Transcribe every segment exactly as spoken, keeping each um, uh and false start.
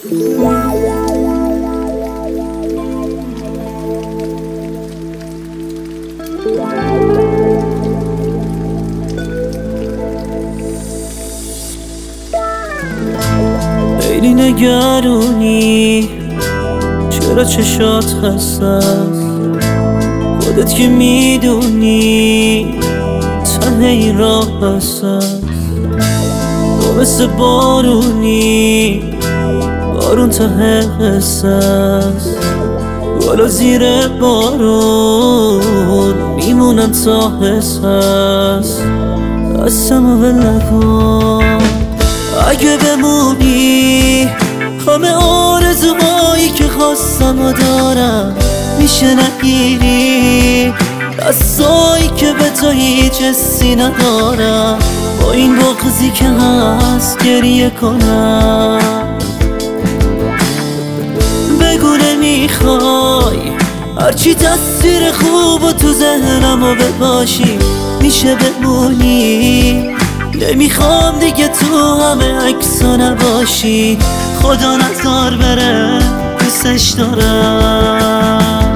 خیلی نگرونی چرا چشات خسته است، خودت که میدونی ته این راه هست. تو مثل بارونی، بارون ته قصه است. بالا زیر بارون میمونم تا حس هست. دستمو ول نکن اگه بمونی، همه آرزوهایی که خواستم و دارم میشه نگیری. دستایی که به تو هیچ حسی ندارم، با این بغضی که هست گریه کنم. بگو نمیخوای هرچی تصویر خوب و تو ذهنمو بباشی میشه بمونی. نمیخوام دیگه تو همه عکسا نباشی، خدا نذار بره دوستش دارم.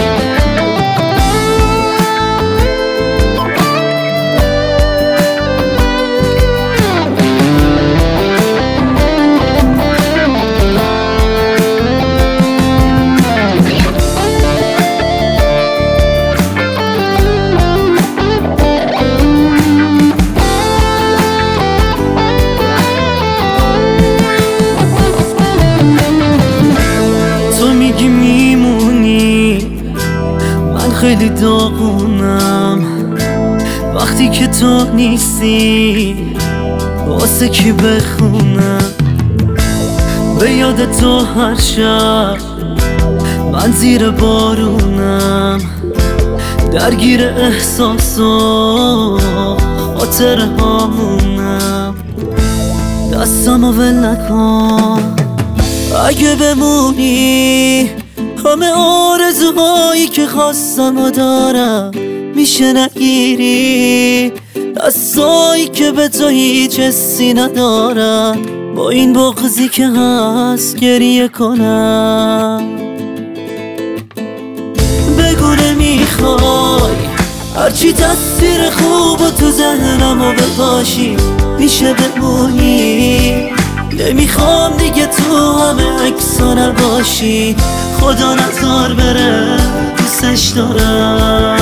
خیلی داغونم وقتی که تو نیستی، واسه کی بخونم به یاد تو هر شب. من زیر بارونم درگیر احساس و خاطر هامونم. دستمو ول نکن اگه بمونی، همه آرزوهایی که خواستم و دارم میشه نگیری. دستایی که به تو هیچ حسی ندارم، با این بغضی که هست گریه کنم. بگو نمیخوای هرچی تصویر خوب و تو ذهنمو بپاشی میشه بمونی. نمیخوام دیگه تو همه عکسا نباشی، خدا نذار بره دوستش دارم.